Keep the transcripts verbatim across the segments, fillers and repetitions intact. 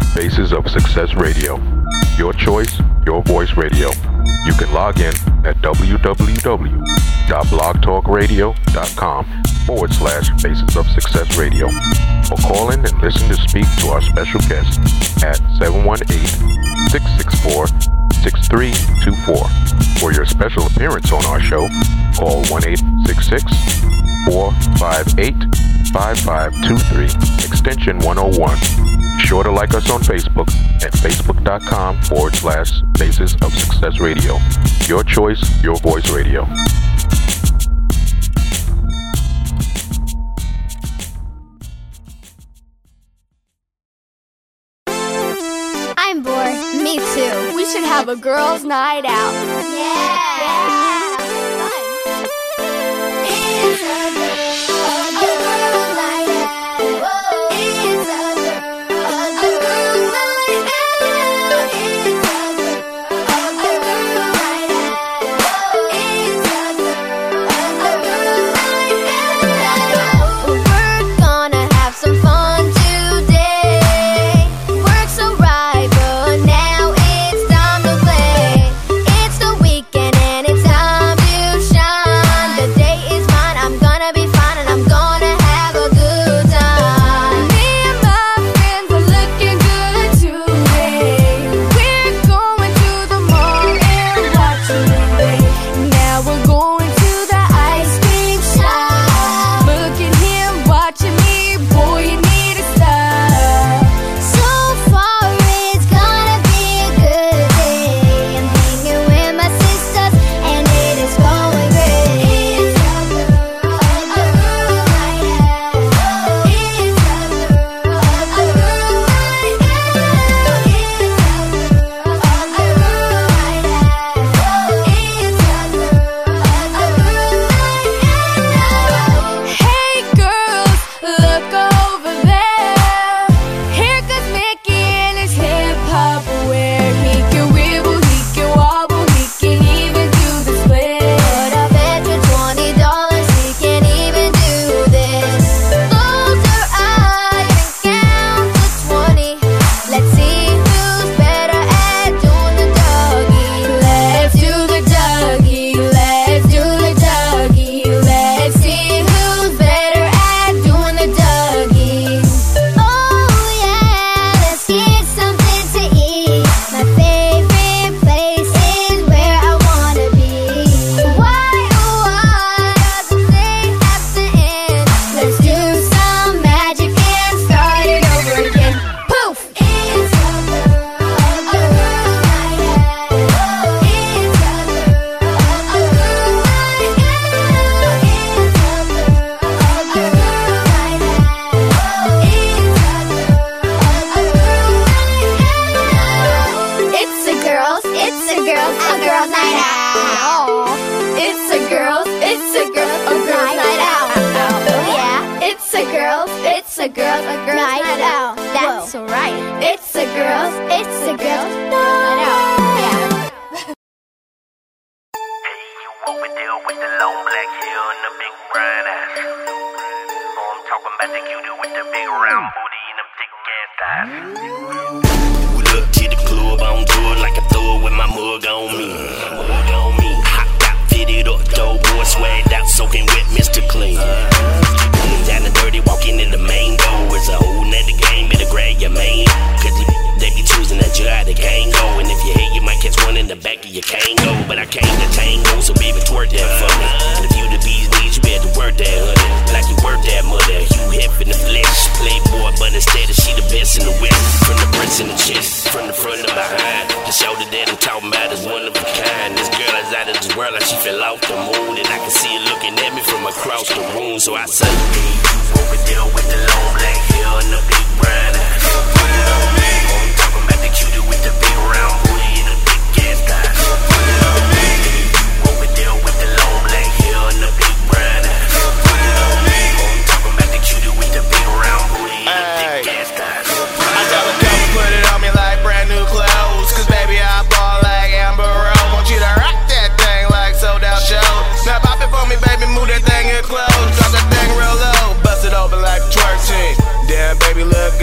Faces of Success Radio. Your choice, your voice radio. You can log in at www.blogtalkradio.com forward slash Faces of Success Radio. Or call in and listen to speak to our special guest at seven one eight, six six four, six three two four. For your special appearance on our show, call one eight six six, four five eight, five five two three, extension one oh one. Be sure to like us on Facebook at facebook.com forward slash Faces of Success Radio. Your choice, your voice radio. I'm bored. Me too. We should have a girls' night out. Yeah. Yeah. It's a girls' night out. It's a girls' night out. We're gonna have some fun today. Work's so right, but now it's time to play. It's the weekend and it's time to shine. The day is mine, I'm gonna be fine and I'm gonna have a good time. Me and my friends are looking good today. We're going to the mall and watching the rain. Now we're going to the ice cream shop. Look at him watching me, boy, you need to stop. So far it's gonna be a good day. I'm hanging with my sisters and it is going great. It's a girls' night out. It's a girls' night out. Hey girls, look over there. Here comes Mickey in his hip hop wear. He can wibble, he can wobble, he can even do the split. But I bet you twenty dollars he can even do this. Close your eyes and count to twenty. Let's see who's better at doing the doggy. Let's do the doggy. Let's do the doggy. Let's see who's better at doing the doggy. Oh yeah, let's get something to eat. My favorite place is where I wanna be. Why oh why does the day have to end? Let's do some magic and start it over again. Poof! It's a girls' night out. It's a girls' It's a girls, it's a girls, a girls' night out. It's a girls, it's a girls, a girls' night out. Oh yeah, it's a girls, it's a girls, a girls' night out. That's right. It's a girls, it's a girls' night out. Yeah. Hey, you over there with the long black hair and the big brown eyes. Oh, I'm talking about the cutie with the big round booty and them thick ass thighs. Pull up to the club, I don't do it like I throw it with my mug on me. Mug on me. Hopped out, fitted up, dope boy, swagged out, soaking wet, Mister Clean. Pulling down the dirty, walking in the main door. It's a whole nother game, better grab your main. Cause they be choosing that you out, they can't go. And if you hate, you might catch one in the back of your cane go. But I came to tango, so baby, twerk that for me. And if you the bee's knees, you better work that, honey. Like you work that, mother. You hip in the flesh. Playboy, but instead of she the best in the west. From the breast and the chest, from the front and behind. The shoulder that I'm talking about is one of a kind. This girl is out of this world, like she fell off the moon. And I can see her looking at me from across the room. So I say, hey, you over there with the long black hair and the big brown eyes. Put it on me. I'm talking about the cutie with the big round booty and the thick ass thighs. Put it on me. Hey, you over there with the long black hair and the big brown eyes. Put it on me. I'm talking about the cutie with the big round booty and the thick ass thighs. I tell the girl to put it on me like brand new clothes. Cause baby, I ball like Amber Rose. Want you to rock that thing like sold out shows. Now pop it for me, baby, move that thing in close. Drop that thing real low, bust it open like a twerk team. Damn, baby, look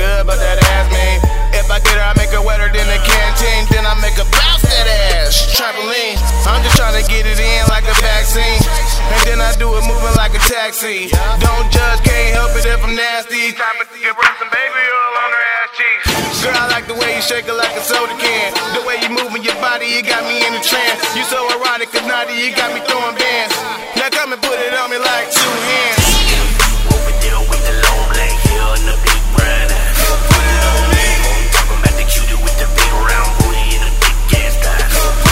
sexy. Don't judge, can't help it if I'm nasty. Time to get some baby oil on her ass cheeks. Girl, I like the way you shake it like a soda can. The way you moving your body, you got me in a trance. You so erotic, cause naughty, you got me throwing bands. Now come and put it on me like two hands. Over there with the long black hair and the big brown eyes. I'm talking about the cutie with the big round booty and the thick ass thighs.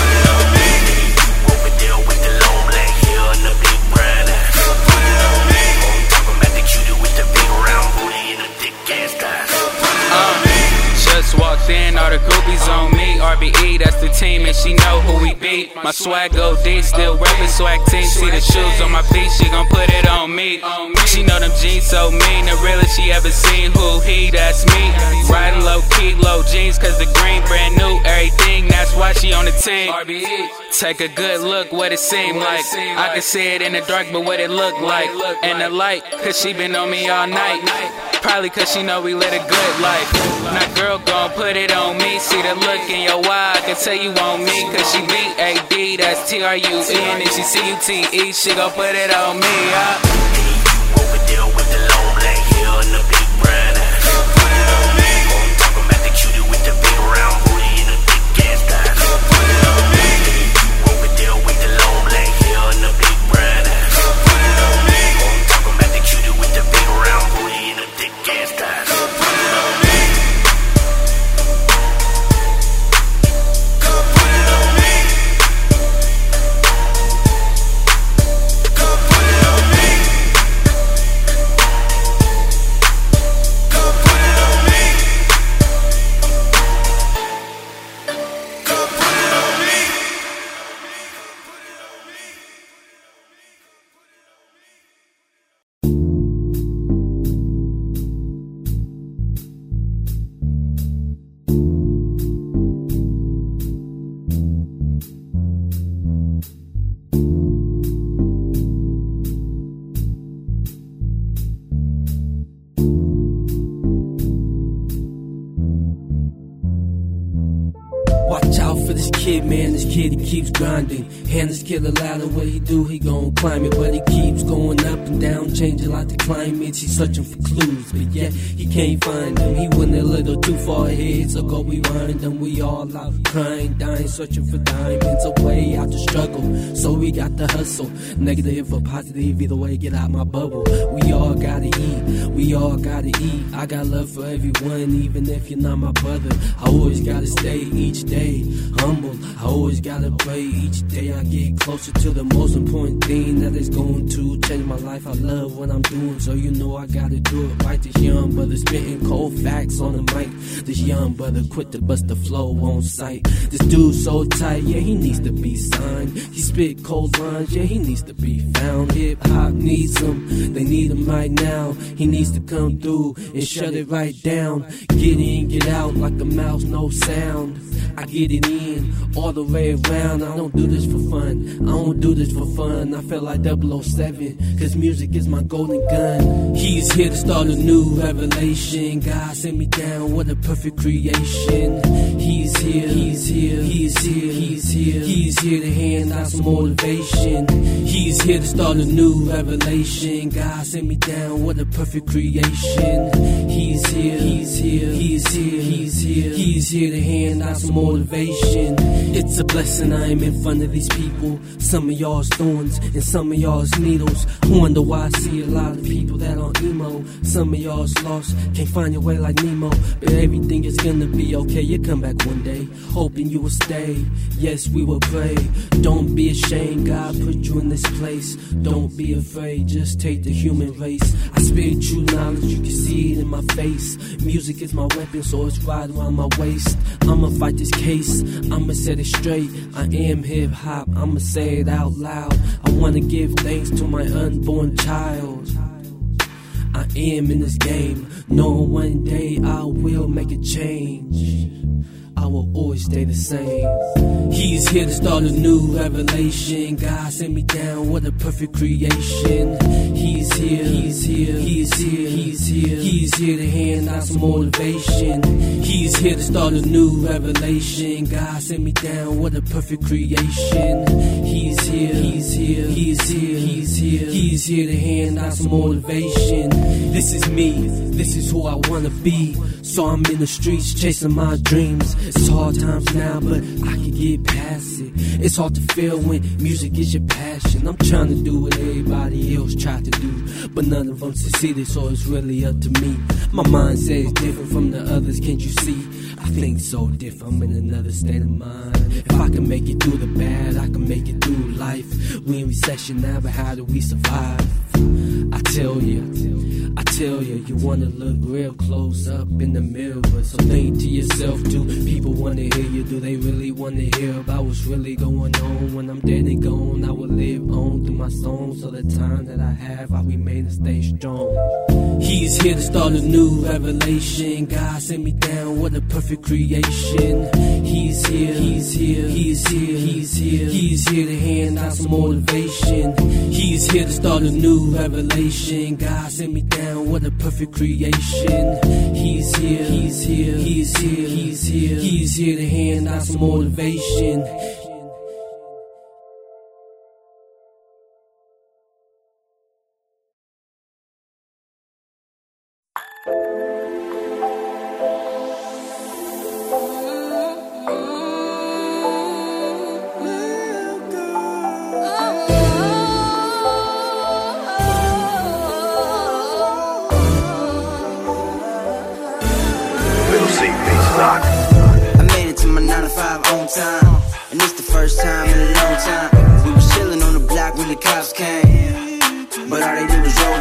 Over there with the long black hair and the big brown eyes. I'm talking about the cutie with the big round booty and the thick ass thighs. Uh, just walked in, all the groupies on me. R B E, that's the team, and she know who we beat. My swag go deep, still rapping swag team. See the shoes on my feet, she gon' put it on me. She know them jeans so mean, the realest she ever seen. Who he? That's me. Riding low key, low jeans, cause the green brand new, everything. That's why she on the team. R B E, take a good look, what it seem like. I can see it in the dark, but what it look like. And the light, cause she been on me all night. Probably cause she know we live a good life. Now girl gon' put it on me. See the look in your eye, I can tell you on me. Cause she B A D, that's T R U E. And if she C U T E, she gon' put it on me, yeah. Over there with the long black hair and the big brown eyes. I'm talking about the cutie with the big round booty and the thick ass thighs. Over there with the long black hair and the big brown eyes. I'm talking about the cutie with the big round booty and the thick ass thighs. Watch out for this kid, man, this kid, he keeps grinding. Hand this kid a ladder, what he do, he gon' climb it. But he keeps going up and down, changing like the climates. He's searching for clues, but yet he can't find them. He went a little too far ahead, so go rewind them. We all out crying, dying, searching for diamonds, a way out the struggle. So we got to hustle, negative or positive, either way, get out my bubble. We all gotta eat, we all gotta eat. I got love for everyone, even if you're not my brother. I always gotta stay each day humble. I always gotta pray each day. I get closer to the most important thing that is going to change my life. I love what I'm doing, so you know I gotta do it right. This young brother spitting cold facts on the mic. This young brother quit to bust the flow on sight. This dude so tight, yeah, he needs to be signed. He spit cold lines, yeah, he needs to be found. Hip hop needs him, they need him right now. He needs to come through and shut it right down. Get in, get out like a mouse, no sound. I get it in all the way around. I don't do this for fun, I don't do this for fun. I feel like double oh seven, cause music is my golden gun. He's here to start a new revelation. God sent me down with a perfect creation. He's here, he's here, he's here, he's here. He's here to hand out some motivation. He's here to start a new revelation. God sent me down with a perfect creation. He's here, he's here, he's here, he's here. He's here to hand out some motivation. It's a blessing I am in front of these people. Some of y'all's thorns and some of y'all's needles. Wonder why I see a lot of people that are emo. Some of y'all's lost, can't find your way like Nemo. But everything is gonna be okay, you come back one day, hoping you will stay. Yes, we will pray. Don't be ashamed, God put you in this place. Don't be afraid, just take the human race. I spit true knowledge, you can see it in my face. Music is my weapon, so it's right around my waist. I'ma fight this case, I'ma set it straight. I am hip hop, I'ma say it out loud. I wanna give thanks to my unborn child. I am in this game, knowing one day I will make a change. I I will always stay the same. He's here to start a new revelation. God sent me down, what a perfect creation. He's here, he's here, he's here, he's here. He's here to hand out some motivation. He's here to start a new revelation. God sent me down, what a perfect creation. He's here, he's here, he's here, he's here. He's here to hand out some motivation. This is me, this is who I wanna be. So I'm in the streets chasing my dreams. It's hard times now, but I can get past it. It's hard to feel when music is your passion. I'm trying to do what everybody else tried to do, but none of them succeeded, so it's really up to me. My mindset is different from the others, can't you see? I think so different, I'm in another state of mind. If I can make it through the bad, I can make it through life. We in recession now, but how do we survive? I tell you, I tell you, you wanna look real close up in the mirror. So think to yourself, do people wanna hear you? Do they really wanna hear about what's really going on? When I'm dead and gone, I will live on through my songs. So the time that I have, I remain and stay strong. He's here to start a new revelation. God sent me down, what a perfect creation. He's here, he's here, he's here, he's here. He's here to hand out some motivation. He's here to start a new revelation. God sent me down, what a perfect creation. He's here, he's here, he's here, he's here. He's here to hand out some motivation. I made it to my nine to five on time, and it's the first time in a long time. We was chillin' on the block when the cops came, but all they did was drove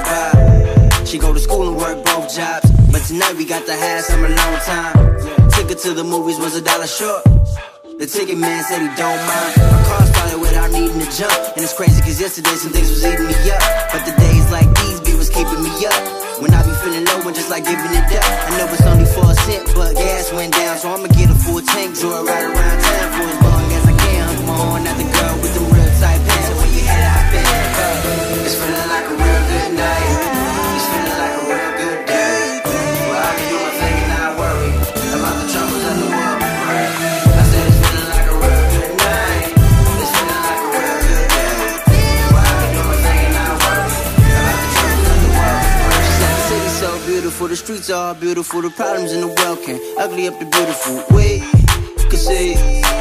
by. She go to school and work both jobs, but tonight we got to have some alone time. Ticket to the movies was a dollar short. The ticket man said he don't mind. My car started without needing to jump, and it's crazy cause yesterday some things was eating me up, but the days like these be what's keeping me up. When I be feeling low and just like giving it up. I know it's only for a cent, but gas went down, so I'ma get a full tank, draw it right around town for as long as I can. Hug my horn at the girl with the real tight pants, so when you head out there, it's feeling like a real good night. It's feeling like a real good day. Well, I can do my thing and not worry about the troubles of the world. I said it's feeling like a real good night. It's feeling like a real good day. Well, I can do my thing and not worry about the troubles of the world. The city's so beautiful, the streets are all beautiful, the problems in the world can ugly up the beautiful. We could see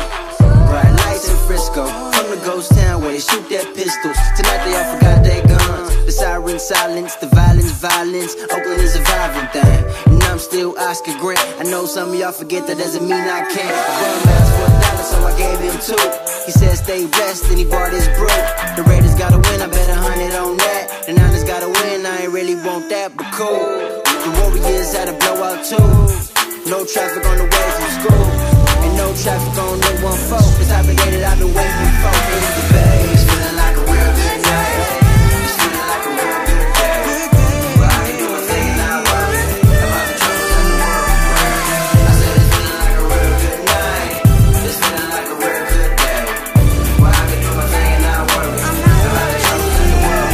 bright lights in Frisco, from the ghost town where they shoot their pistols. Tonight they all forgot their guns. The siren silence, the violence, violence. Oakland is a vibrant thing, and I'm still Oscar Grant. I know some of y'all forget that doesn't mean I can't. I brought him out for a dollar, so I gave him two. He said stay blessed, and he bought his brew. The Raiders gotta win, I bet a hundred on that. The Niners gotta win, I ain't really want that, but cool. The Warriors had a blowout too. No traffic on the way from school, and no traffic on no one four. This type of day that I've been waiting for. It's the bay. It's feeling like a real good night. It's feeling like a real good day. But I can do my thing and not worry about the troubles in the world. I said it's feeling like a real good night. It's feeling like a real good day. But I can do my thing and not worry about the troubles in the world.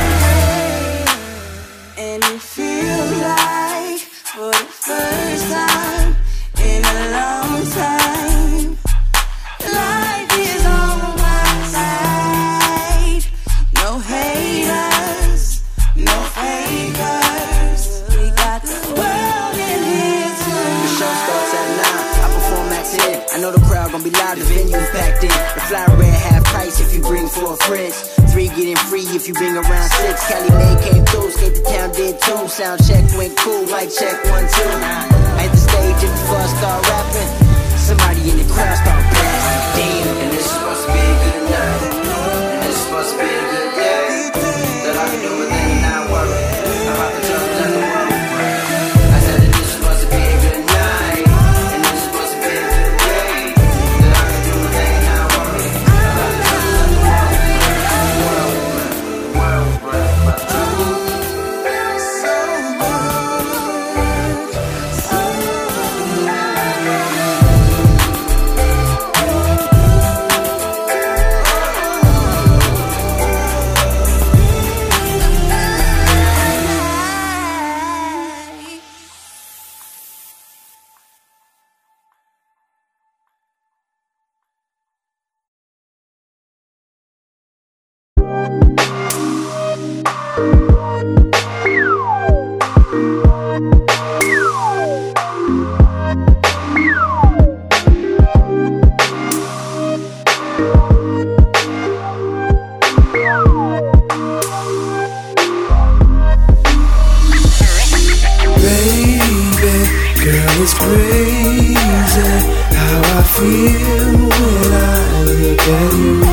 And it feels like for the first time in a long time, life is on my side. No haters, no fakers. We got the world in here too. The show starts at nine, I perform at ten. I know the crowd gon' be loud, the venue's packed in. The fly red half price if you bring four friends. Three getting free if you bring around six. Cali May came through, skate the town did too. Sound check went cool, mic check one two. I hit the stage and before I start rapping, somebody in the crowd start blasting. Damn, and this is supposed to be a good night, and this is supposed to be a good day. That I can do a thing and not worry about the troubles in the world. I said that this is supposed to be a good night, and this is supposed to be a good day. That I can do a thing and not worry about the troubles in the world. World, world, world, about the troubles. crazy how I feel when I look at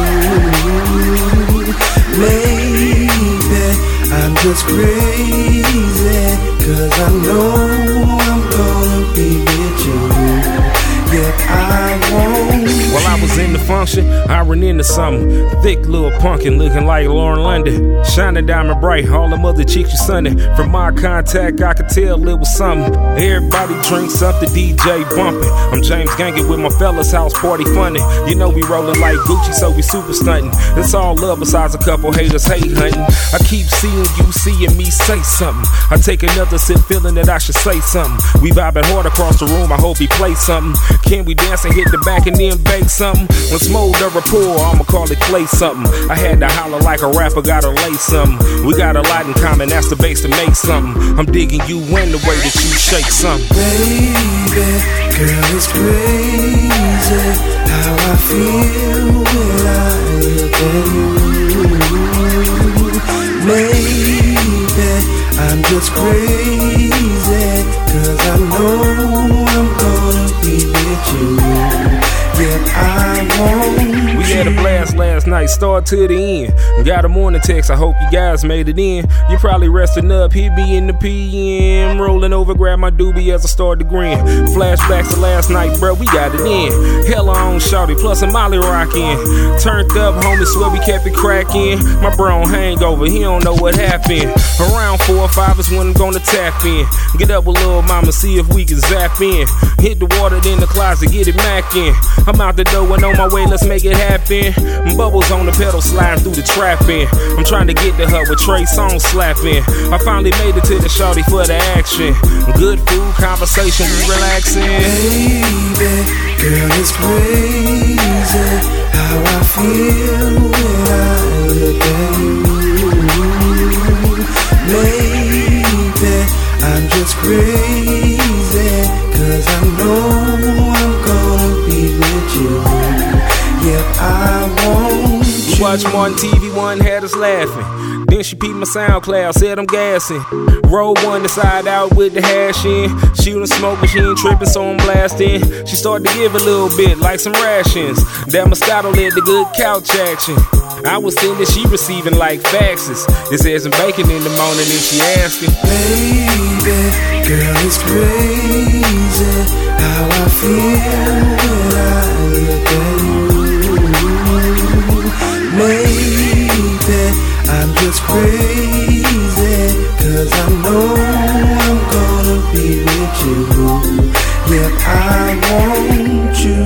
you. Maybe I'm just crazy, cause I know I'm gonna be with you. Yeah, I won't. While I was in the function, I ran into something. Thick little pumpkin looking like Lauren London. Shining diamond bright, all them other chicks you sunning. From my contact, I could tell it was something. Everybody drinks up, the D J bumping. I'm James Gangin with my fellas, house party funnin'. You know we rollin' like Gucci, so we super stuntin'. It's all love besides a couple haters hate hunting. I keep seeing you, seeing me say something. I take another sip, feeling that I should say something. We vibing hard across the room, I hope he plays something. Can we dance and hit the back and then bake something? When smolder a pour, I'ma call it clay something. I had to holler like a rapper, gotta lay something. We got a lot in common, that's the base to make something. I'm digging you in the way that you shake something. Baby, girl, it's crazy how I feel when I look at you. Maybe I'm just crazy, cause I know I'm gonna be with you. Yeah, I won't. We had a blast last night, start to the end. Got a morning text, I hope you guys made it in. You probably resting up, hit me in the P M. Rolling over, grab my doobie as I start to grin. Flashbacks to last night, bro, we got it in. Hella on shawty, plus a Molly rockin'. Turned up, homie, swear we kept it crackin'. My bro on hangover, he don't know what happened. Around four or five is when I'm gonna tap in. Get up with little mama, see if we can zap in. Hit the water, then the closet, get it mackin'. I'm out the door and on my way, let's make it happen. Bubbles on the pedal, sliding through the trapping. I'm trying to get to her with Trey songs slapping. I finally made it to the shawty for the action. Good food, conversation, we relaxing. Baby, girl, it's crazy how I feel when I look at you. Maybe I'm just crazy, cause I know I'm gonna be with you. Yeah, I won't. We watched one T V, one had us laughing. Then she peeped my SoundCloud, said I'm gassing. Roll one inside out with the hash in. Shooting smoke, but she ain't tripping, so I'm blasting. She started to give a little bit, like some rations. That Moscato led to good couch action. I was sending, she receiving like faxes. It says some bacon in the morning and she asking. Baby, girl, it's crazy how I feel when I look at you. Maybe I'm just crazy, cause I know I'm gonna be with you. Yeah, I want you.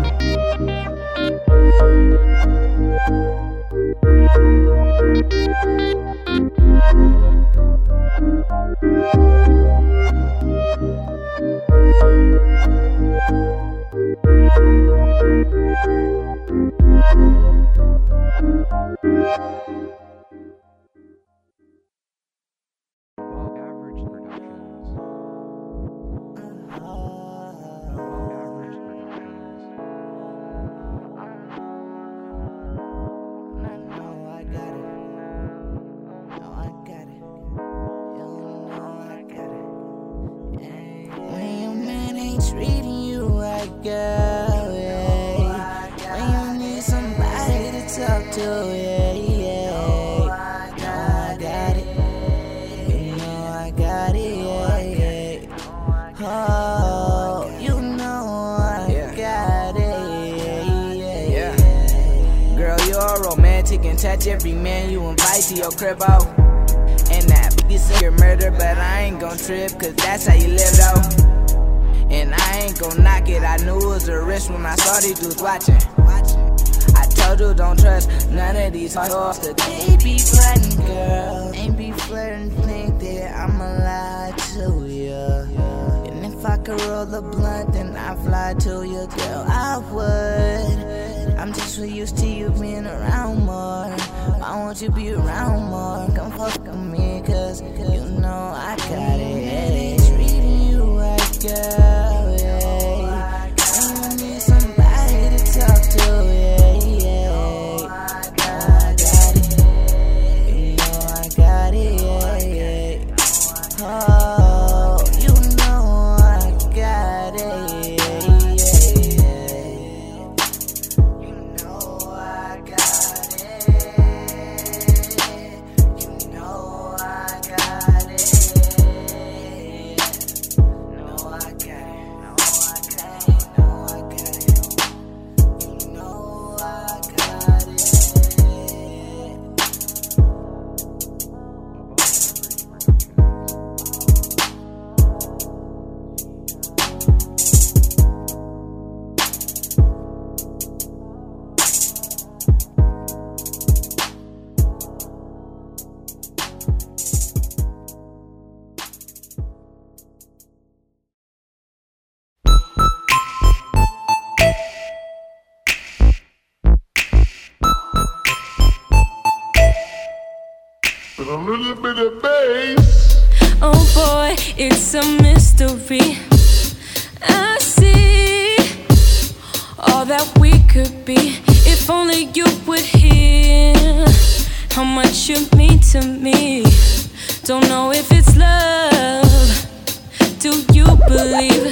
Treating you right, girl, yeah. When you need somebody to talk to, yeah, yeah. Know I got it, you know I got it, yeah, yeah. Oh, you know I got it, yeah, yeah. Girl, you're romantic and touch every man you invite to your crib, oh. And that you say you're murder, but I ain't gon' trip, cause that's how you live, though. And I ain't gon' knock it, I knew it was a risk when I saw these dudes watching. I told you don't trust none of these hoes, cause they be flirting, girl. Ain't be flirting, think that I'ma lie to ya. And if I could roll the blunt, then I fly to you, girl, I would. I'm just so used to you being around more. I want you to be around more. Come fuck with me, cause you know I got it, yeah. Treating you right, girl. Oh, you know I got it. little bit of bass. Oh boy, it's a mystery. I see all that we could be. If only you would hear how much you mean to me. Don't know if it's love. Do you believe?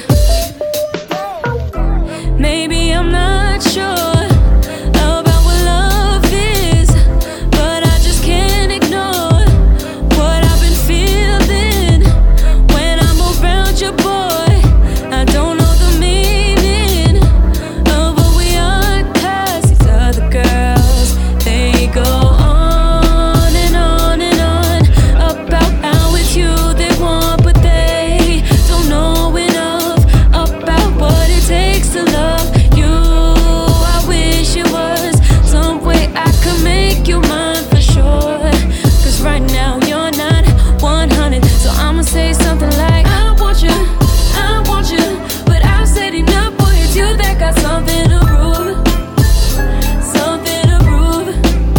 Maybe I'm not sure about what love is, but I just can't ignore what I've been feeling when I'm around you, boy. I don't know the meaning of what we are, 'cause these other girls, they go on and on and on about how it's you they want, but they don't know enough about what it takes to love you. I wish it was some way I could make you mine for sure, 'cause right now you're not one hundred. So I'ma say something like, I want you, I want you, but I've said enough, boy, it's you that got something to prove. Something to prove.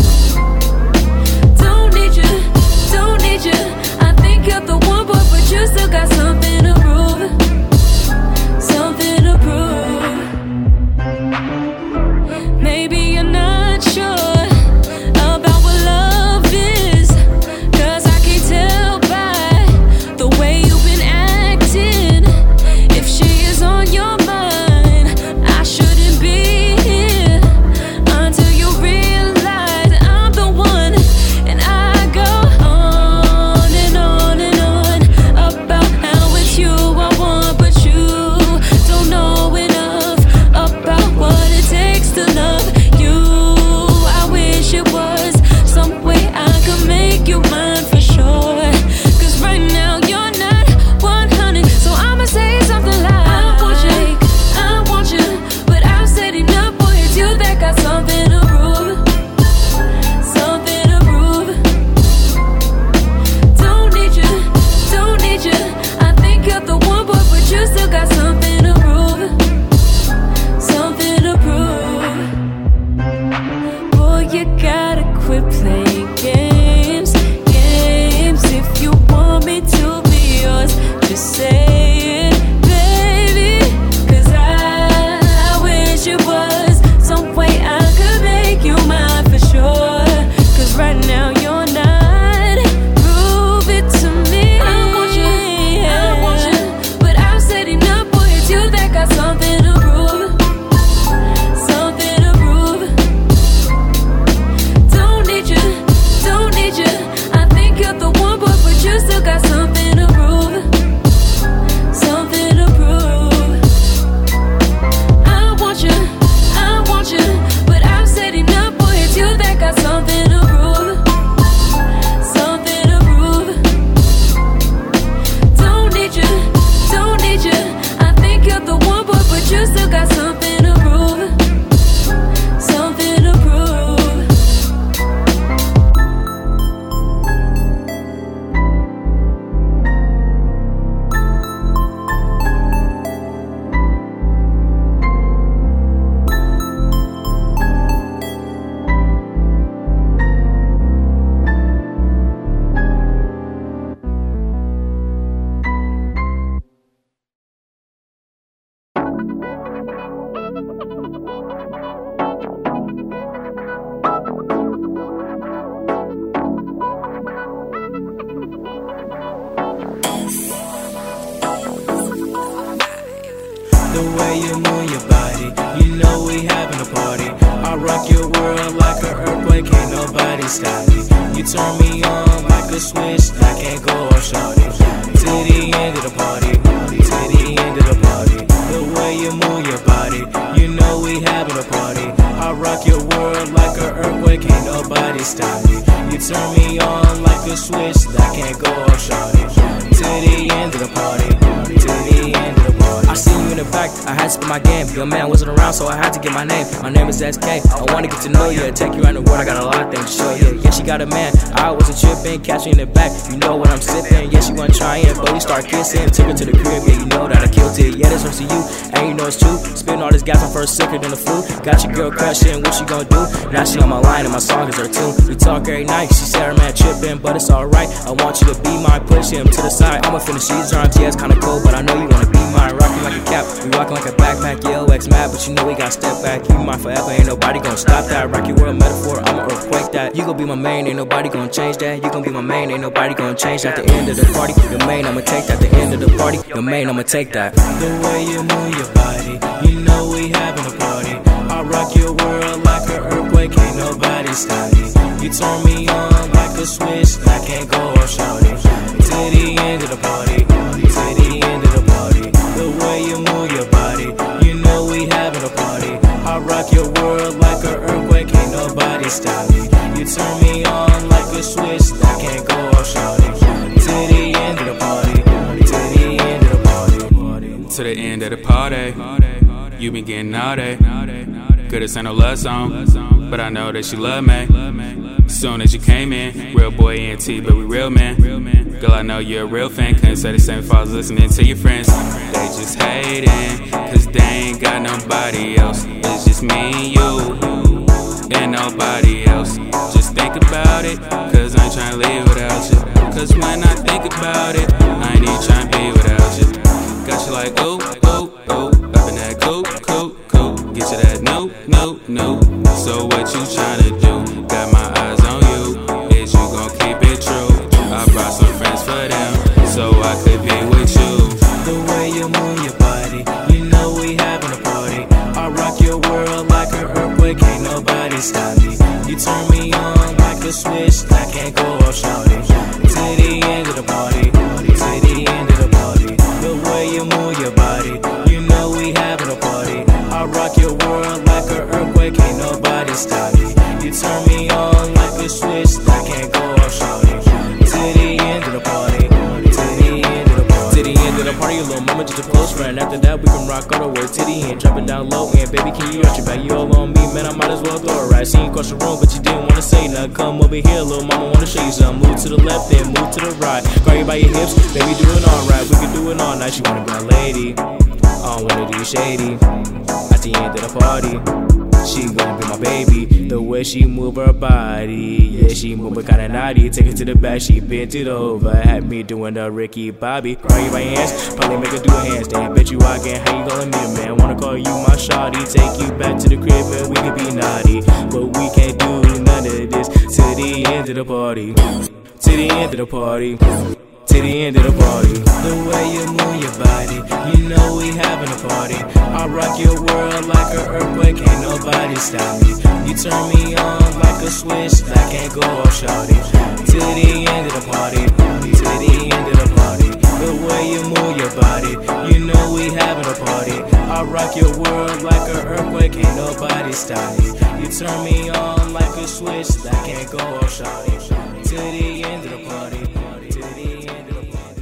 Don't need you, don't need you. I think you're the one, boy, but you still got something to prove. Something to prove. Maybe you're not sure about what love is, 'cause I can tell by the way you've been acting. If she is on your mind, I shouldn't be here until you realize I'm the one. And I go on and on and on about how it's you I want, but you don't know enough about what it takes to love you. I wish it was some way I could make you mine for sure, 'cause right now you're not one hundred. So I'ma say something like, I want you, I want you, but I've said enough, boy, it's you that got something to prove. Something to prove. Don't need you, don't need you. I think you're the one, boy, but you still got something to prove. Something to prove. Boy, you gotta quit playing games, games. If you want me to be yours, just say it, baby, 'cause I, I wish it was some way I could make you mine for sure, 'cause right now you're not. Prove it to me. I want you, I want you, but I've said enough, boy, it's you that got something to prove. Something to prove. Don't need you, don't need you. I think you're the one, boy, but you still got something to prove. Something to prove. I want you, I want you, but I've said enough, boy, it's you that got something to prove. Something to prove. Don't need you, don't need you. I think you're the one, boy, but you still got something to prove. Something to prove. The way you move your body, you know we having a party. I rock your world like an earthquake, ain't nobody stop me. You turn me on like a switch, I can't go off, shorty. To the end of the party, to the end of the party. The way you move your body, you know we having a party. I rock your world like an earthquake, ain't nobody stop me. You turn me on like a switch, I can't go off, shorty. To the end of the party, to the end of the party. I see you in the back, I had to spit my game. Your man wasn't around, so I had to get my name. My name is S K. I wanna get to know you, take you around the world. I got a lot of things to show you. Yeah, she got a man. I wasn't tripping, catch me in the back. You know what I'm sipping. Yeah, she wasn't trying, but we start kissing. Took her to the crib, yeah, you know that I killed it. Yeah, this one's to you, and you know it's true. Spitting all this gas on first sicker than the flu. Got your girl question, what you gonna do? Now she on my line and my song is her tune. We talk every night, she said her man tripping, but it's alright. I want you to be mine, push him to the side. I'ma finish these rhymes, yeah, it's kinda cool, but I know you wanna be mine. Rocking like a cap, we rocking like a backpack, yeah, O X mad, but you know we gotta step back. You mine forever, ain't nobody gonna stop that. Rock your world metaphor, I'ma earthquake that. You gon' be my main, ain't nobody gonna change that. You gon' be my main, ain't nobody gonna change that. At the end of the party, your main, I'ma take that. The end of the party, your main, I'ma take that. The way you move your body, you know we having a party. I rock your world like an earthquake, ain't nobody stop me. You turn me on like a switch, I can't go off, shawty. To the end of the party, to the end of the party. The way you move your body, you know we having a party. I rock your world like an earthquake, ain't nobody stop me. You turn me on like a switch, I can't go off, shawty. To the end of the party, to the end of the party. To the end of the party, you been getting naughty. Could've sent no love song, but I know that you love me. Soon as you came in, real boy N T, but we real man. Girl, I know you're a real fan. Couldn't say the same if I was listening to your friends. They just hating, cause they ain't got nobody else. It's just me and you, and nobody else. Just think about it, cause I ain't tryna leave without you. Cause when I think about it, I ain't even tryna be without you. Got you like, ooh, ooh, ooh, up in that cool, cool, cool. Get you that no, no, no. So what you tryna do? Got my eyes on you. Is you gon' keep it true? I brought some friends for them, so I could be with you. The way you move your body, you know we having a party. I rock your world like an earthquake, ain't nobody stop me. You turn me on like a switch, I can't go off, shawty. To the end of the party, to the end of the party. The way you move your body, you know we having a party. I rock your world like an earthquake, ain't nobody stop me. You turn me on like a switch, I can't go off, shawty. To the end of the party, to the end of the party. To the end of the party, your little mama just a close friend. After that, we can rock all the way to the end. Dropping down low, and baby, can you arch your back? You all on me, man, I might as well throw it right. Seen you across the room, but you didn't wanna say nothing. Come over here, little mama, wanna show you something. Move to the left, then move to the right. Grab you by your hips, baby, do it all right. We can do it all night. She wanna be a lady, I don't wanna do shady. At the end of the party, she gon' be my baby. The way she move her body, yeah, she moving kinda naughty. Take it to the back, she bent it over. Had me doing the Ricky Bobby. Grab you by your hands, probably make her do a handstand. Bet you I can, how you gonna meet a man? Wanna call you my shawty, take you back to the crib and we can be naughty. But we can't do none of this to the end of the party. To the end of the party. To the end of the party. The way you move your body, you know we having a party. I rock your world like an earthquake, ain't nobody stop me. You turn me on like a switch, I can't go off, shawty. To the end of the party, to the end of the party. The way you move your body, you know we having a party. I rock your world like an earthquake, ain't nobody stop me. You turn me on like a switch, I can't go off, shawty. To the end of the party, to the end of the party.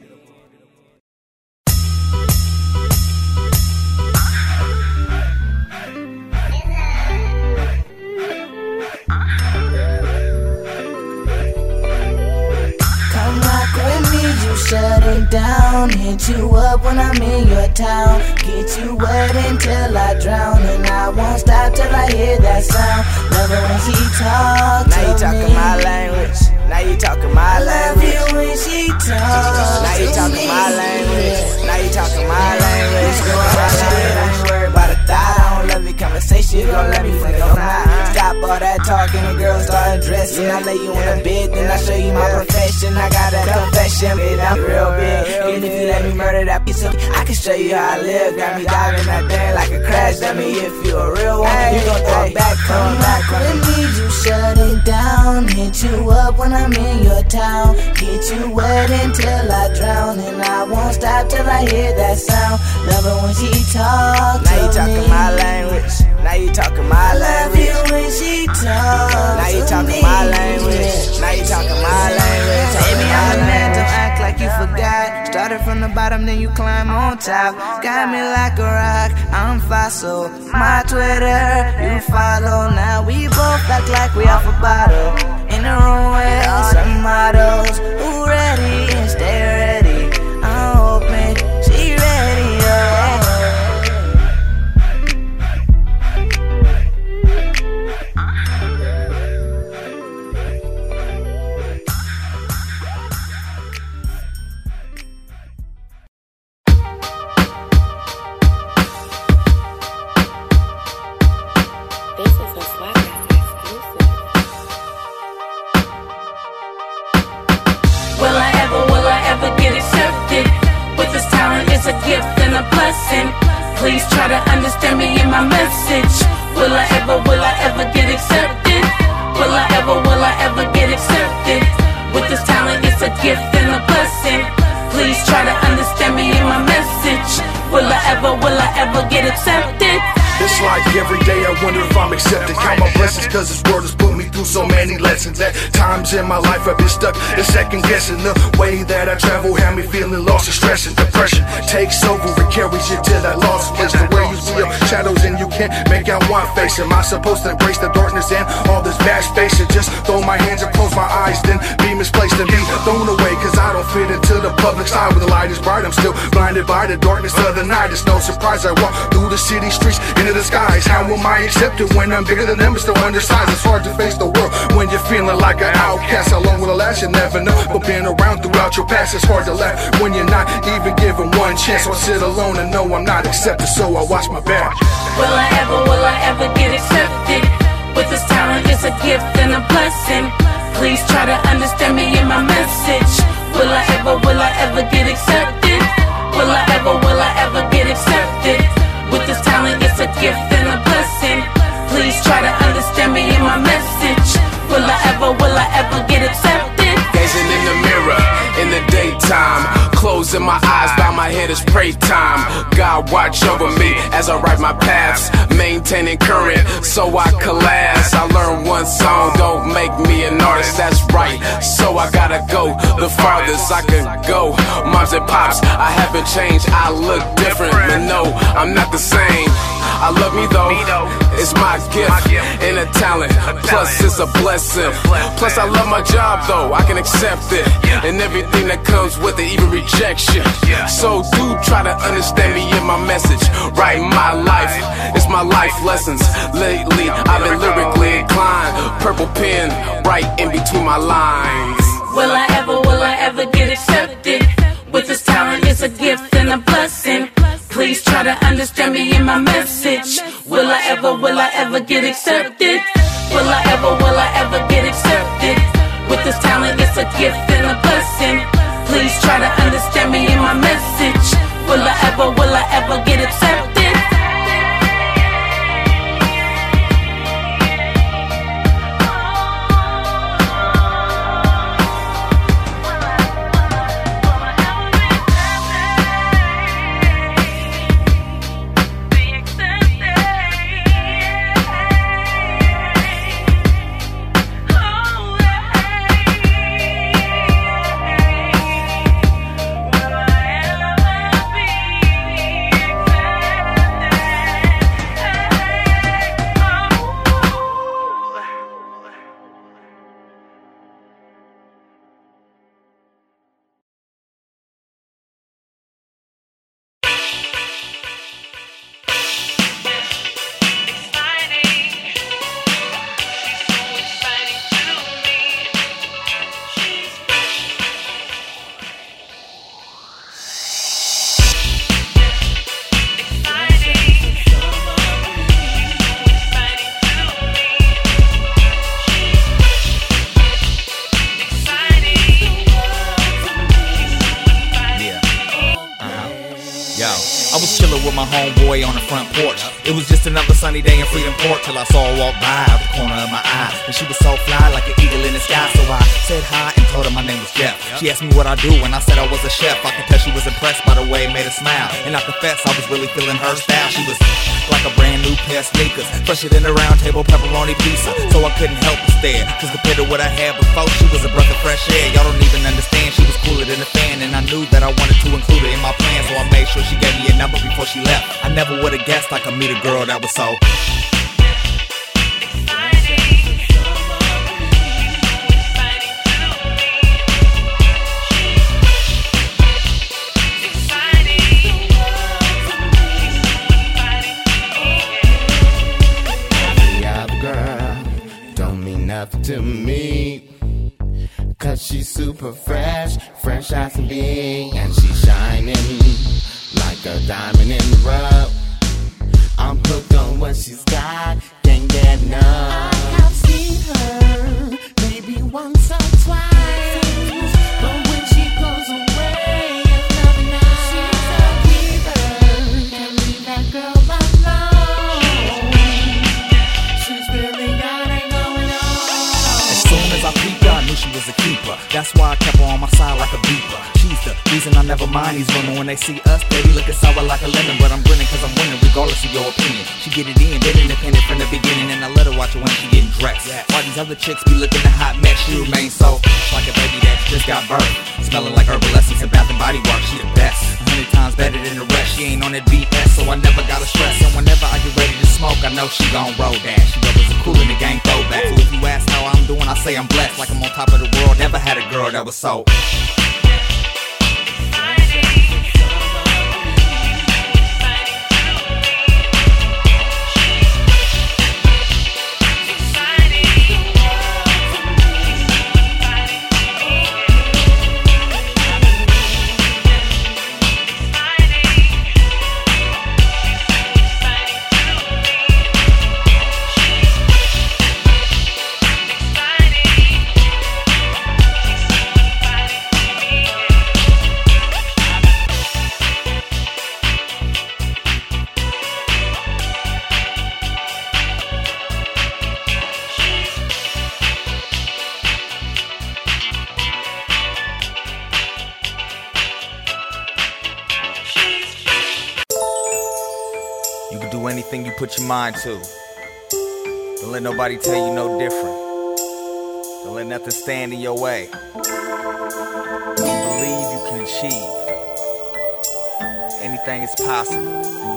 Come rock with me, you shut it down. Hit you up when I'm in your town. Get you wet until I drown. And I won't stop till I hear that sound. Love it when she talks. Now you talking my language. Now you talking my language. Love you when she talks. Now you talking my language. Now you talking my language. I ain't worried about a thought. I don't love your conversation. You gon' let me fuck up now. Stop all that talking. The girls start dressing. I lay you on the bed, then I show you my profession. I got a confession, bitch. I'm real big. Even if you let me murder that piece of, I can show you how I live. Got me diving that thing like a crash dummy. If you a real one, you gon' throw it back, come back. With me, you shut it down. Hit you up when I'm in your town. Get you wet until I drown. And I won't stop till I hear that sound. Love it when she talks. Now you talking my language. Now you talking my language. Love you when she talks. Now you talking my language. Now you talking my language. Baby, I'm the man, don't act like you forgot. Started started from the bottom, then you climb on top. Got me like a rock, I'm fossil. My Twitter, you follow. Now we both act like we off a bottle. In the room with all some models. Who ready and stay ready? I'm hoping she ready, yeah. Will I ever, will I ever get accepted? With this talent, it's a gift and a blessing. Please try to understand me in my message. Will I ever, will I ever get accepted? Will I ever, will I ever get accepted? With this talent, it's a gift and a blessing. Please try to understand me in my message. Will I ever, will I ever get accepted? It's like every day I wonder if I'm accepted. Count my blessings cause this world has put me through so many lessons. At times in my life I've been stuck and second guessing. The way that I travel had me feeling lost and stress and depression takes over and carries you to that lost place. The way you see your shadows and you can't make out one face. Am I supposed to embrace the darkness and all this bad space? And just throw my hands and close my eyes, then be misplaced and be thrown away? Cause I don't fit into the public side where the light is bright. I'm still blinded by the darkness of the night. It's no surprise I walk through the city streets into the skies. How am I accepted when I'm bigger than them and still undersized? It's hard to face the world when you're feeling like an outcast. How long will it last? You never know. But being around throughout your past, it's hard to laugh when you're not even given one chance. So I sit alone and know I'm not accepted, so I watch my back. Will I ever, will I ever get accepted? With this talent, it's a gift and a blessing. Please try to understand me in my message. Will I ever, will I ever get accepted? Will I ever, will I ever get accepted? With this talent, it's a gift and a blessing. Please try to understand me in my message. Will I ever, will I ever get accepted? Gazing in the mirror in the daytime, closing my eyes, bow my head, it's pray time. God watch over me as I write my paths, maintaining current so I can last. I learned one song, don't make me an artist, that's right. So I gotta go the farthest I can go. Moms and pops, I haven't changed, I look different, but no, I'm not the same. I love me though, it's my gift and a talent, plus it's a blessing. Plus I love my job though, I can accept it, and everything that comes with it, even rejection. So do try to understand me in my message. Write my life, it's my life lessons. Lately I've been lyrically inclined, purple pen right in between my lines. Will I ever, will I ever get accepted? With this talent, it's a gift and a blessing. Please try to understand me in my message. Will I ever, will I ever get accepted? Will I ever, will I ever get accepted? With this talent, it's a gift and a blessing. Please try to understand me in my message. Will I ever, will I ever get accepted? Homeboy on the front porch. It was just another sunny day in Freedom Port till I saw her walk by out the corner of my eye. And she was so fly like an eagle in the sky. So I said hi and told her my name was Jeff. She asked me what I do and I said I was a chef. I could tell she was impressed by the way it made her smile. And I confess I was really feeling her style. She was like a brand new pair of sneakers, fresher than a round table pepperoni pizza. So I couldn't help but stare, cause compared to what I had before, she was a breath of fresh air. Y'all don't even understand, she was cooler than a fan, and I knew that I wanted to include her in my plan, so I made sure she gave me a number before she left. I never would've guessed I could meet a girl that was so to me, cause she's super fresh, fresh as can be, and she's shining like a diamond in the rough. I'm hooked on what she's got, can't get enough. I have seen her maybe once or twice, but when she goes away, it's nothing nice. She's a keeper, can't leave that girl alone. She's really got it going on. As soon as I peeped her, I knew she was a keeper. That's why I kept her on my side like a beeper. She's the reason I never mind these women. When they see us, they be looking sour like a lemon. But I'm grinning cause I'm winning regardless of your opinion. She get it in, been independent from the beginning, and I let her watch her when she getting dressed. While these other chicks be looking a hot mess, she remains so like a baby that just got birth, smelling like herbal essence and Bath and Body Works. She the best, a hundred times better than the rest. She ain't on that B S, so I never gotta stress. And whenever I get ready to smoke, I know she gon' roll that. She doubles a cool in the gang throwback. So if you ask how I'm doing, I say I'm blessed, like I'm on top of the world. Never had a girl that was so anything you put your mind to. Don't let nobody tell you no different. Don't let nothing stand in your way. Believe you can achieve. Anything is possible.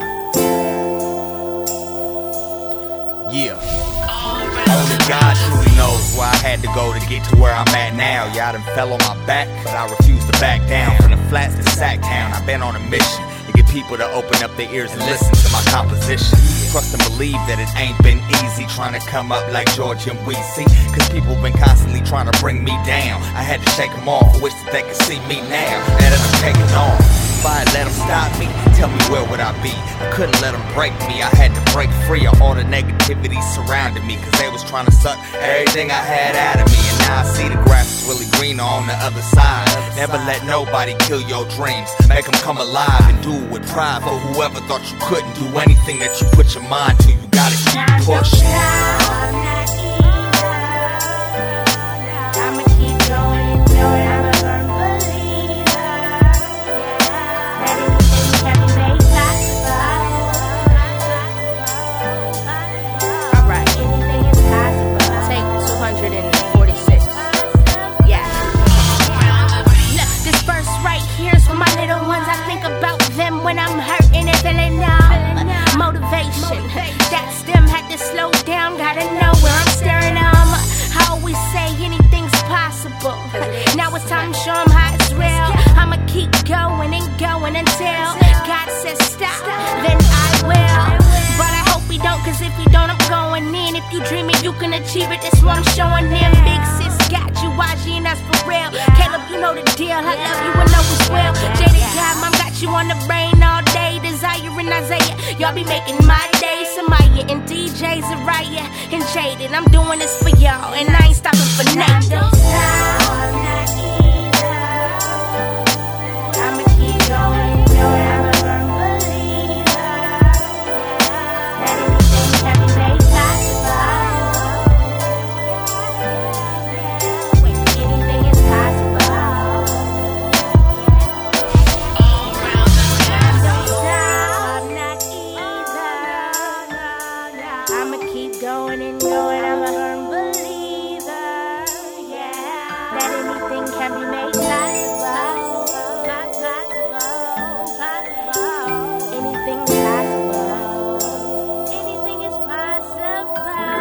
Yeah. Only God truly knows where I had to go to get to where I'm at now. Yeah, I done fell on my back, but I refuse to back down. From the flats to Sacktown, I've been on a mission. Get people to open up their ears and listen to my composition. Trust and believe that it ain't been easy trying to come up like George and Weezy. Cause people been constantly trying to bring me down. I had to shake them off, wish that they could see me now. Now that I'm taking off, if I had let them stop me, tell me where would I be? I couldn't let them break me, I had to break free of all the negativity surrounding me. Cause they was trying to suck everything I had out of me. And now I see the grass is really greener on the other side. Never let nobody kill your dreams. Make them come alive and do it with pride. For whoever thought you couldn't do anything that you put your mind to, you gotta keep pushing. I'ma keep going and going. I'm a firm believer. That anything can be made possible. Alright, anything is possible. Take two hundred forty-six. Yeah. Look, this verse right here is for my little ones. I think about them when I'm hurting and feeling numb. Motivation, that's them. Had to slow down, gotta know where I'm staring them. I always say anything's possible. Now it's time to show them how it's real. I'ma keep going and going until God says stop, then I will. But I hope we don't, cause if we don't, I'm going in. If you dream it, you can achieve it, that's what I'm showing them. Big sis got you, Y G, and that's for real. Caleb, you know the deal, I love you and know it's real. Jaded God, mom got you on the brain all day. Desire and Isaiah, y'all be making my day. Samaya and D J Zariah and Jaden, I'm doing this for y'all, and I ain't stopping for nothing. Don't stop, I'm not either. I'ma keep going and going. I'm a firm believer that anything can be made possible. Anything is possible. All around the world. Don't stop, I'm not either. I'ma keep going and going. I'm a firm believer, yeah, that anything can be made possible, not possible, possible. Anything's possible. Anything is possible.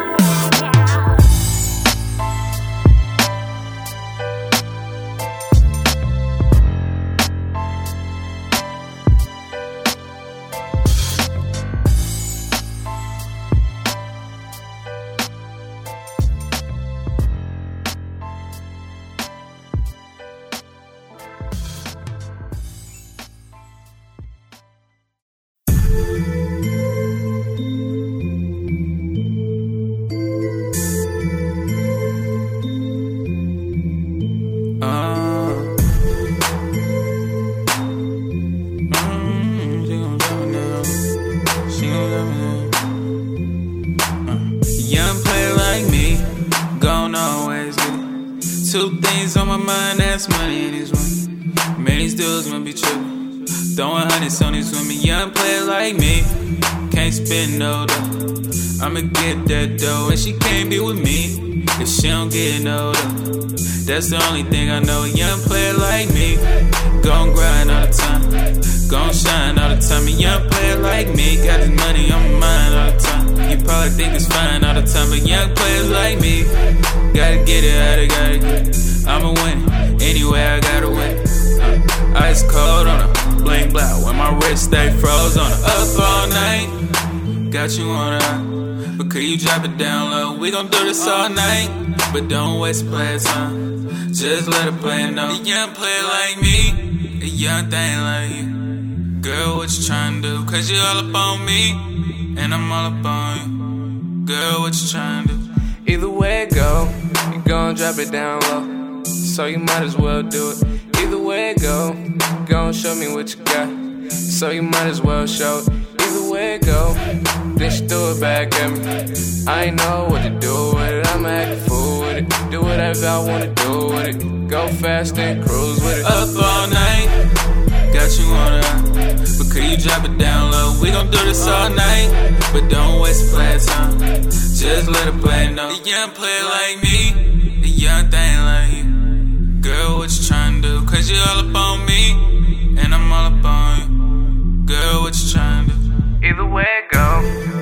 Two things on my mind, that's money and this one. Man, these dudes gonna be trippin'. Throwing hundreds on these women, young player like me. Can't spend no dough. I'ma get that dough, and she can't be with me if she don't get no dough. That's the only thing I know. A young player like me, gon' grind all the time, gon' shine all the time. A young player like me, got this money on my mind all the time. You probably think it's fine all the time, but young players like me, gotta get it, I gotta get it. I'ma win it, anyway I gotta win it. uh, Ice cold on a bling block, when my wrist stay froze on a up all night. Got you on a, but could you drop it down low? We gon' do this all night, but don't waste player time, just let it play know. A young player like me, a young thing like you. Girl, what you tryna do? Cause you all up on me, and I'm all up on you. Girl, what you tryna do? Either way it go, you gon' drop it down low, so you might as well do it. Either way it go, you gon' show me what you got, so you might as well show it. Either way it go, then she threw it back at me. I ain't know what to do with it, I'ma act a fool with it. Do whatever I wanna do with it, go fast and cruise with it. Up all night, got you on a, but could you drop it down low? We gon' do this all night, but don't waste player time, just let it play know. A young player like me, a young thing like you. Girl, what you tryna do? Cause you all up on me, and I'm all up on you. Girl, what you tryna do? Either way it go,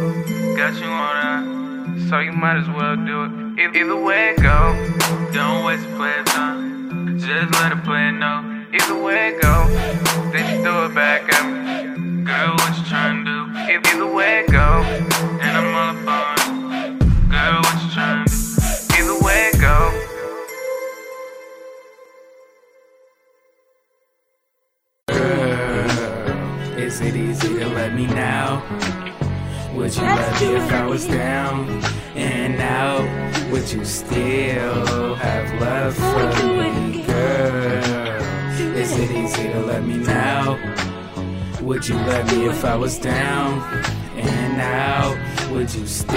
got you on a, so you might as well do it. E- either way it go, don't waste player time, just let it play know. Either way it go, then she threw it back at me. Girl, what you tryna do? E- either way it go, and I'm all up on you. Girl, what you tryna do? Either way it go. Girl, is it easy to let me now? Would you let me if I was down and out? Would you still have love for me, girl? Is it easy to let me now? Would you let me if I was down and out? Would you still?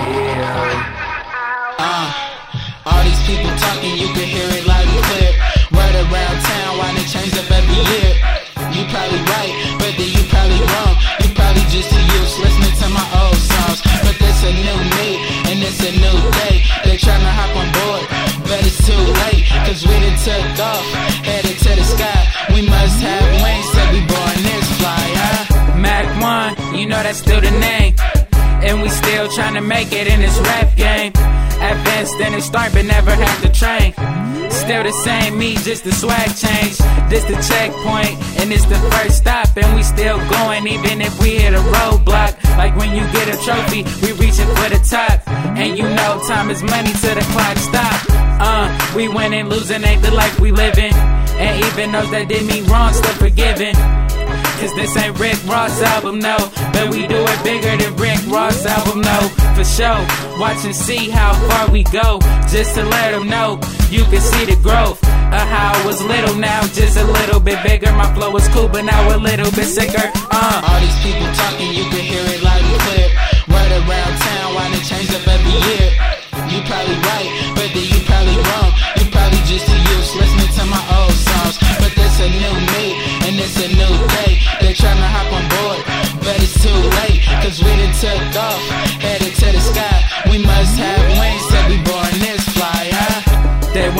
Uh, all these people talking, you can hear it loud and clear. Word around town, why they change up every year? You probably right, but then you probably wrong. You probably just too used listening to my old songs. But this a new me, and it's a new day. They tryna hop on board, but it's too late. Cause we done took off, headed to the sky. We must have wings to be born this fly, huh? Mac one, you know that's still the name. And we still tryna make it in this rap game. Advanced in the start, but never had to train. Still the same me, just the swag change. This the checkpoint, and it's the first stop. And we still going, even if we hit a roadblock. Like when you get a trophy, we reaching for the top. And you know time is money till the clock stop. Uh, we winning, losing ain't the life we living. And even those that did me wrong, still forgiven. Cause this ain't Rick Ross album, no. But we do it bigger than Rick Ross album, no. For sure, watch and see how far we go. Just to let them know, you can see the growth of how I was little, now just a little bit bigger. My flow was cool, but now a little bit sicker. Uh. All these people talking, you can hear it loud and clear. Word around town, why they change up every year? You probably right, but then you probably wrong. You probably just too used listening to my old songs. But this a new me, and it's a new day. They tryna hop on board, but it's too late. Cause we done took off, headed to the sky.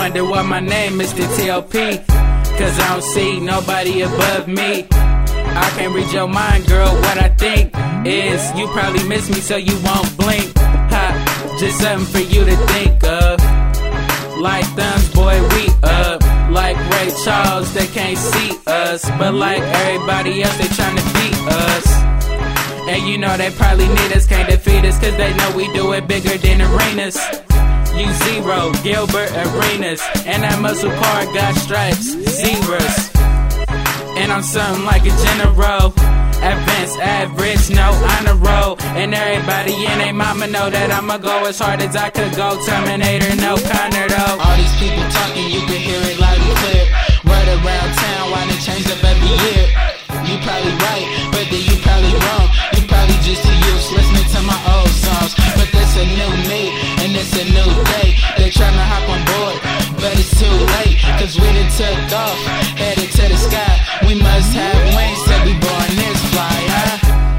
wonder why my name is the T L P. Cause I don't see nobody above me. I can't read your mind, girl, what I think is you probably miss me so you won't blink. Ha, just something for you to think of. Like thumbs, boy, we up. Like Ray Charles, they can't see us. But like everybody else, they tryna beat us. And you know they probably need us, can't defeat us, cause they know we do it bigger than arenas. You zero, Gilbert Arenas. And that muscle car got stripes, zebras. And I'm something like a general. Advanced, average, no honor roll. And everybody and they mama know that I'ma go as hard as I could go. Terminator, no Connor though. All these people talking, you can hear it loud and clear. Right around town, why they change up every year? You probably right, but then you probably wrong. You probably just too used listening to my old songs. But this a new me, and it's a new day. They tryna hop on board, but it's too late. Cause we done took off, headed to the sky. We must have wings to be born this fly, huh?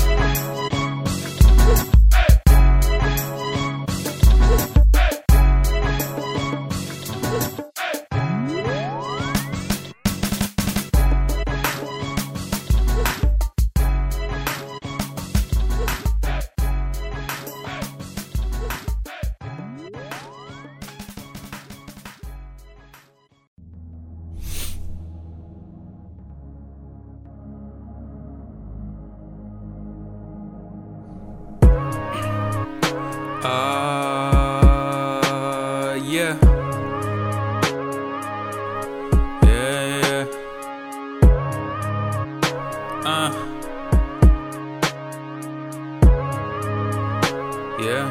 Uh, yeah. Yeah, yeah. Uh. Yeah.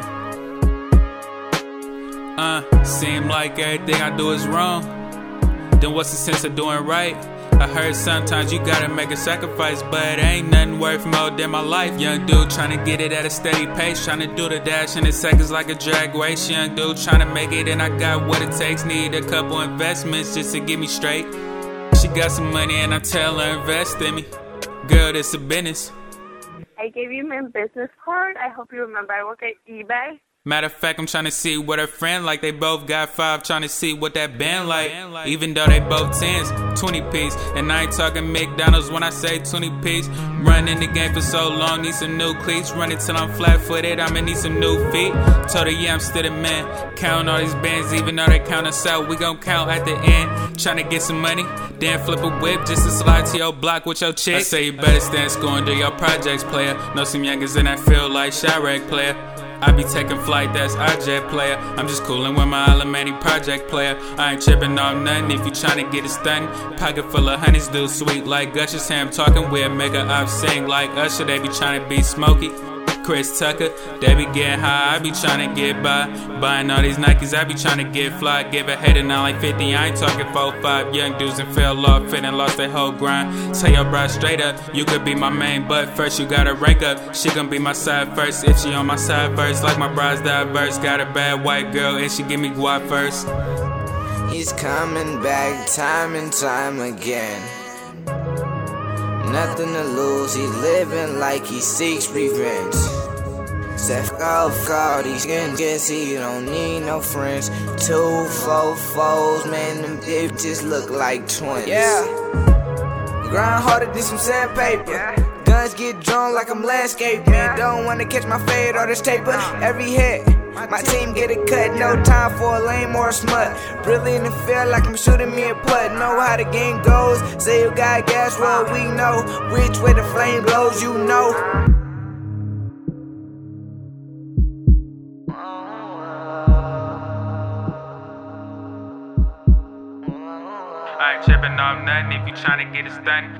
Uh, seem like everything I do is wrong. Then what's the sense of doing right? I heard sometimes you gotta make a sacrifice, but ain't nothing worth more than my life. Young dude tryna get it at a steady pace, tryna do the dash in the seconds like a drag race. Young dude tryna make it and I got what it takes. Need a couple investments just to get me straight. She got some money and I tell her invest in me. Girl, this a business. I gave you my business card. I hope you remember I work at eBay. Matter of fact, I'm tryna see what her friend like. They both got five, tryna see what that band like. Even though they both tens, twenty piece. And I ain't talking McDonald's when I say twenty piece. Running the game for so long, need some new cleats. Running till I'm flat footed, I'ma need some new feet. Told her, yeah, I'm still the man. Counting all these bands, even though they count us out. We gon' count at the end. Tryna get some money, then flip a whip just to slide to your block with your chick. I say you better stay in school and do your projects, player. Know some youngers in that field like Chirac, player. I be taking flight, that's our jet player. I'm just coolin' with my Alamani project player. I ain't trippin' on nothing if you tryna get it stunning. Pocket full of honeys, do sweet like Gushers. Ham talking with mega ops, sing like Usher. They be tryna be smoky. Chris Tucker, they be getting high, I be tryna get by. Buying all these Nikes, I be tryna get fly. Give a head and not like fifty, I ain't talking four five. Young dudes and fell off, fit and lost their whole grind. Tell your bride straight up, you could be my main, but first you gotta rank up. She gon' be my side first, if she on my side first. Like my bride's diverse, got a bad white girl and she give me guap first. He's coming back time and time again. Nothing to lose, he's living like he seeks revenge. Steph off all these guess he don't need no friends. Two, four, fours, man, them bitches look like twins. Yeah, grind harder than some sandpaper. Guns get drawn like I'm landscaping. Don't wanna catch my fade or this taper. Every hit, my team get a cut. No time for a lame or a smut. Really in the field like I'm shooting me a putt. Know how the game goes. Say you got gas, well we know which way the flame blows. You know. I ain't trippin' on nothing if you tryna get it stunning.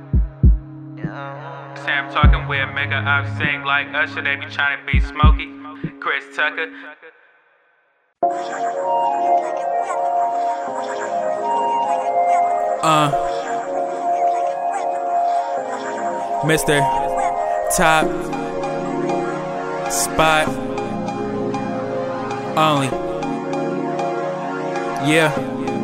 Sam talking with mega ops, sing like Usher. They be tryna be smoky. Chris Tucker. Uh, Mister Top Spot Only. Yeah.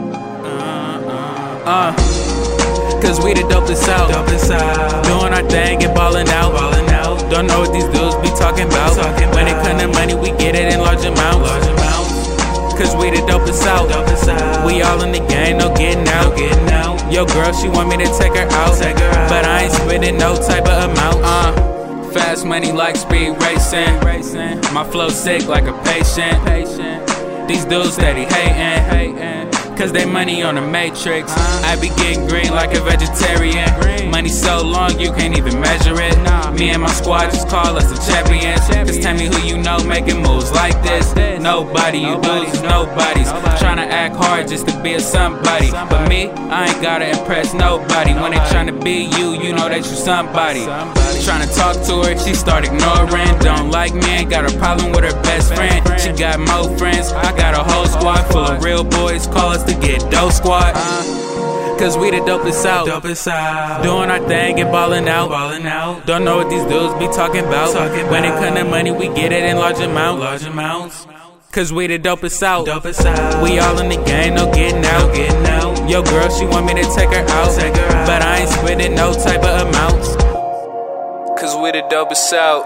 Uh, cause we the dopest out. Dopest out. Doing our thing and ballin' out. Ballin' out. Don't know what these dudes be talking about. Talking when it come to money, we get it in large amounts. Large amounts. Cause we the dopest out. Dopest out. We all in the game, no getting out. Getting out. Yo, girl, she want me to take her out, take her out. But I ain't spending no type of amount. Uh, fast money like speed racing. racing. My flow sick like a patient. patient. These dudes steady hating. hating. Cause they money on the matrix. I be getting green like a vegetarian. Money so long you can't even measure it. Me and my squad just call us the champions. Cause tell me who you know making moves like this. Nobody, you dudes, nobody's tryna act hard just to be a somebody. But me, I ain't gotta impress nobody. When they tryna be you, you know that you somebody. Tryna talk to her, she start ignoring. Don't like me, ain't got a problem with her best friend. She got more friends, I got a whole squad full of real boys. Call us to get dope squad. Cause we the dopest out. dopest out. Doing our thing and ballin' out. Ballin' out. Don't know what these dudes be talking about. Talking when it come to money, we get it in large amounts. Large amounts. Cause we the dopest out. dopest out. We all in the game, no getting out. Getting out. Yo, girl, she want me to take her out. Take her out. But I ain't spending no type of amounts. Cause we the dopest out.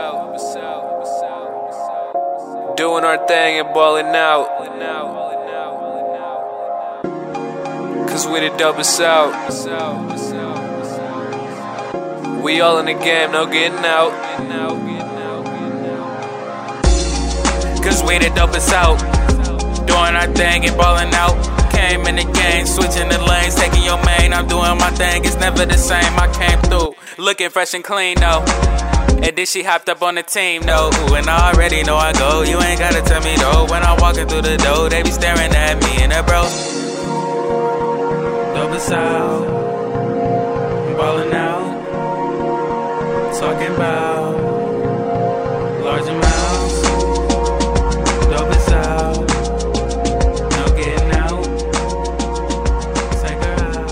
Doing our thing and ballin' out. Cause we the dopest out. We all in the game, no getting out. Cause we the dopest out. Doing our thing and ballin' out. Came in the game, switching the lanes, taking your main. I'm doing my thing, it's never the same. I came through, looking fresh and clean though. And then she hopped up on the team though. Ooh, and I already know I go. You ain't gotta tell me though. When I'm walking through the door, they be staring at me and the bros. Dopest out, ballin' out, talking about large amounts. Dopest out, no getting out. Take her out.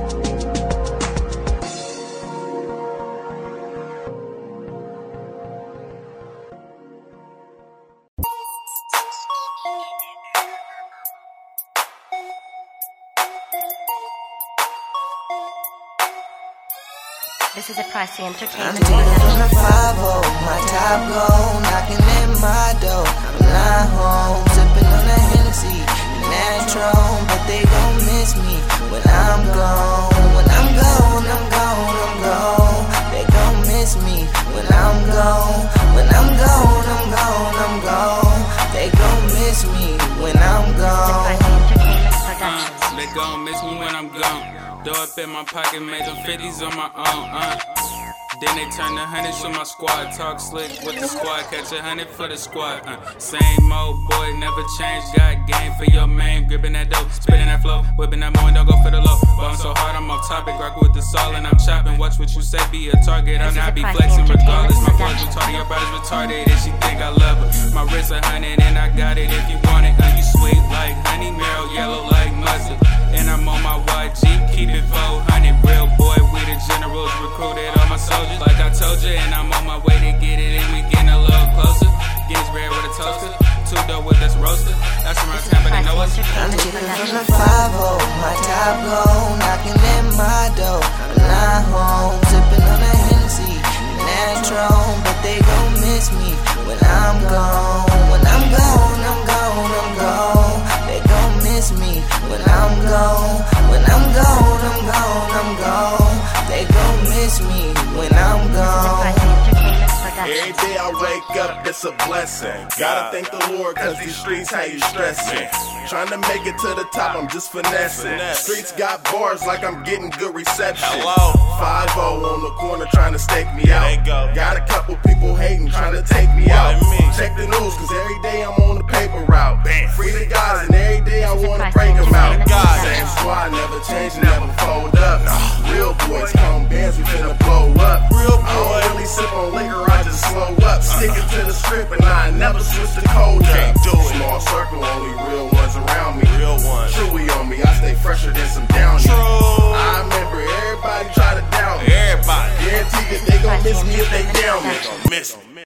This is a Pricey I'm Entertainment. dealing on a five oh, my top gold, knocking at my door. I'm not home, sipping on a Hennessy, Natron, but they gon' miss me when I'm gone. When I'm gone, I'm gone, I'm gone. They gon' miss me when I'm gone. When I'm gone, I'm gone, I'm gone. They gon' miss me when I'm gone. Uh, they gon' miss me when I'm gone. Throw up in my pocket, made them fifties on my own, uh. Then they turn the hundreds to my squad. Talk slick with the squad, catch a hundred for the squad, uh. Same old boy, never change. Got game for your main, gripping that dope, spitting that flow, whipping that more, don't go for the low. But I'm so hard, I'm off topic, rock with the saw and I'm chopping. Watch what you say, be a target. I'll not be flexing regardless. My flows retarded, your body's retarded, and she think I love her. My wrist a hundred and I got it if you want it. Uh, you sweet like honey, marrow yellow like mustard. And I'm on my Y G, keep it four hundred. Real boy, we the generals, recruited all my soldiers. Like I told you, and I'm on my way to get it, and we getting a little closer. Guinness bread with a toaster, two dough with us roasted. That's around town, but they know us. I'm chillin' from the five oh, my top gold, knocking at my door. I'm not home, sipping on a Hennessy, Natron, but they gon' miss me when I'm gone. When I'm gone, I'm gone, I'm gone. They gon' miss me when I'm gone. When I'm gone, I'm gone, I'm gone. They gon' miss me when I'm gone. Every day I wake up, it's a blessing. Gotta thank the Lord, cause these streets had you stressing. Trying to make it to the top, I'm just finessing. Streets got bars like I'm getting good reception. five oh on the corner trying to stake me out. Got a couple people hating, trying to take me out. Check the news, cause every day I'm on the paper route. Free the guys, and every day I wanna break them out. Same squad, never change, never fold up. Real boys come bands, we finna blow up. I don't really sip on liquor, I just slow up. Sticking to the script, and I never switch the code up. Small circle, only real ones around me. Real ones. Chewy on me, I stay fresher than some Downy. I remember everybody try to down me. Everybody. Guarantee that they gon' miss me if they down me. Miss me.